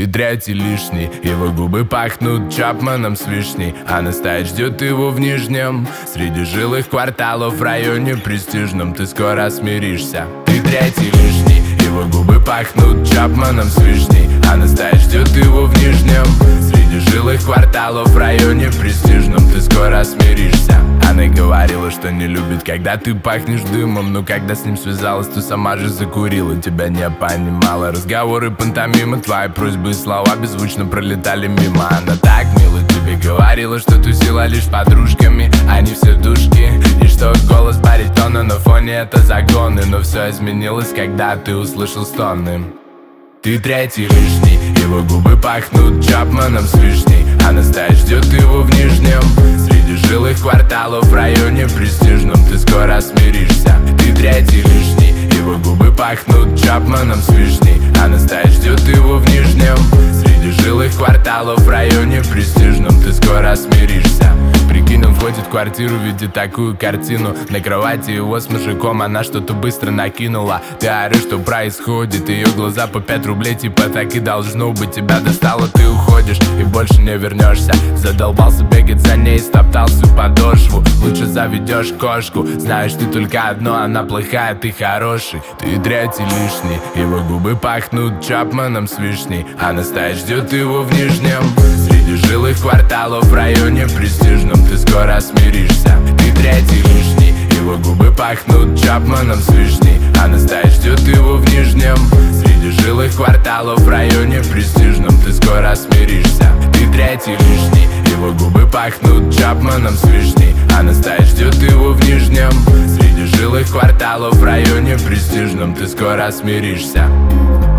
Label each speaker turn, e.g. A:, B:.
A: Ты третий лишний, его губы пахнут Чапманом с вишней, а настоять ждет его в Нижнем. Среди жилых кварталов в районе престижном ты скоро смиришься. Ты третий лишний, его губы пахнут Чапманом с вишней, а настоять ждет его в Нижнем. Среди жилых кварталов в районе престижном ты скоро смиришься. Она говорила, что не любит, когда ты пахнешь дымом, но когда с ним связалась, то сама же закурила. Тебя не понимала, разговоры пантомимы, твои просьбы и слова беззвучно пролетали мимо. Она так мило тебе говорила, что тусила лишь с подружками, они все душки, и что голос баритона на фоне это загоны. Но все изменилось, когда ты услышал стоны. Ты третий лишний, его губы пахнут Чапманом с вишней, а настоять ждет его в Нижнем. Среди жилых кварталов в районе престижном ты скоро смиришься. Ты третий лишний, его губы пахнут Чапманом с вишней, а настоять ждет его в Нижнем. Среди жилых кварталов в районе престижном ты скоро смиришься. Прикинь, он входит в квартиру, видит такую картину. На кровати его с мужиком она что-то быстро накинула. Ты орешь, что происходит, ее глаза по 5 рублей, типа так и должно быть. Тебя достало, ты уходишь и больше не вернешься. Задолбался бегать за ней, стоптал всю подошву. Лучше заведешь кошку, знаешь ты только одно, она плохая, ты хороший. Ты третий лишний, его губы пахнут Чапманом с вишней, а настоять ждет его в Нижнем. Среди жилых кварталов в районе престижном ты скоро смиришься. Ты третий лишний, его губы пахнут Чапманом с вишней, а настоять ждет его в Нижнем. Среди жилых кварталов в районе престижном ты скоро смиришься. Ты третий лишний, его губы пахнут Чапманом с вишней, а настоять ждет его в Нижнем. Среди жилых кварталов в районе престижном ты скоро смиришься.